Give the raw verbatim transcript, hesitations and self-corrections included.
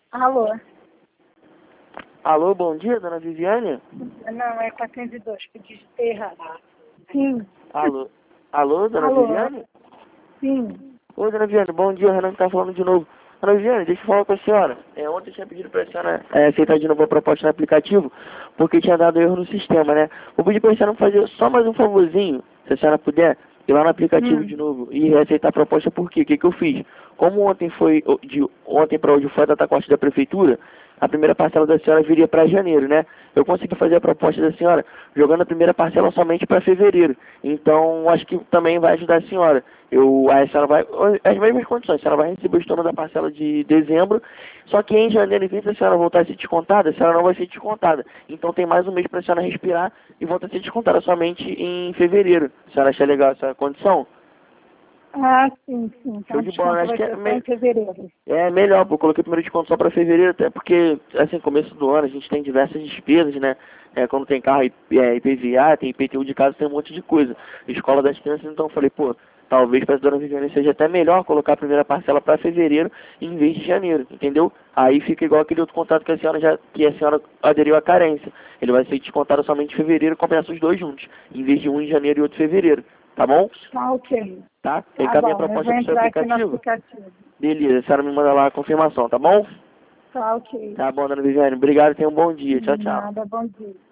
Alô? Alô, bom dia, dona Viviane? Não, é quatrocentos e dois, que eu digitei errado. Sim. Alô? Alô, dona Alô? Viviane? Sim. Oi, dona Viviane, bom dia, o Renan que tá falando de novo. Dona Viviane, deixa eu falar com a senhora. É, ontem eu tinha pedido pra senhora é, aceitar de novo a proposta no aplicativo, porque tinha dado erro no sistema, né? Vou pedir pra senhora fazer só mais um favorzinho, se a senhora puder, ir lá no aplicativo Hum. de novo e reaceitar a proposta, por quê? O que que eu fiz? Como ontem foi, de ontem para hoje foi a data corte da prefeitura, a primeira parcela da senhora viria para janeiro, né? Eu consegui fazer a proposta da senhora jogando a primeira parcela somente para fevereiro. Então, acho que também vai ajudar a senhora. Eu, a senhora vai, as mesmas condições, a senhora vai receber o estorno da parcela de dezembro, só que em janeiro, em vez da senhora voltar a ser descontada, a senhora não vai ser descontada. Então tem mais um mês para a senhora respirar e voltar a ser descontada somente em fevereiro. A senhora acha legal essa condição? Ah, sim, sim. Então Show o de bola, desconto acho vai que é, ser só em me- fevereiro. é melhor, pô, eu coloquei o primeiro desconto só para fevereiro, até porque, assim, começo do ano a gente tem diversas despesas, né? É, quando tem carro é, I P V A, tem I P T U de casa, tem um monte de coisa. Escola das crianças, então eu falei, pô, talvez para a dona Viviane seja até melhor colocar a primeira parcela para fevereiro em vez de janeiro, entendeu? Aí fica igual aquele outro contrato que a senhora já, que a senhora aderiu à carência. Ele vai ser descontado somente em fevereiro e começa os dois juntos, em vez de um em janeiro e outro em fevereiro, tá bom? Tá, ok. Tá? Tá Encaminha a bom, eu proposta vou pro seu entrar aqui no aplicativo. aplicativo. Beleza, a senhora me manda lá a confirmação, tá bom? Tá, ok. Tá bom, dona Viviane. Obrigado e tenha um bom dia. Tchau, tchau. Nada, bom dia.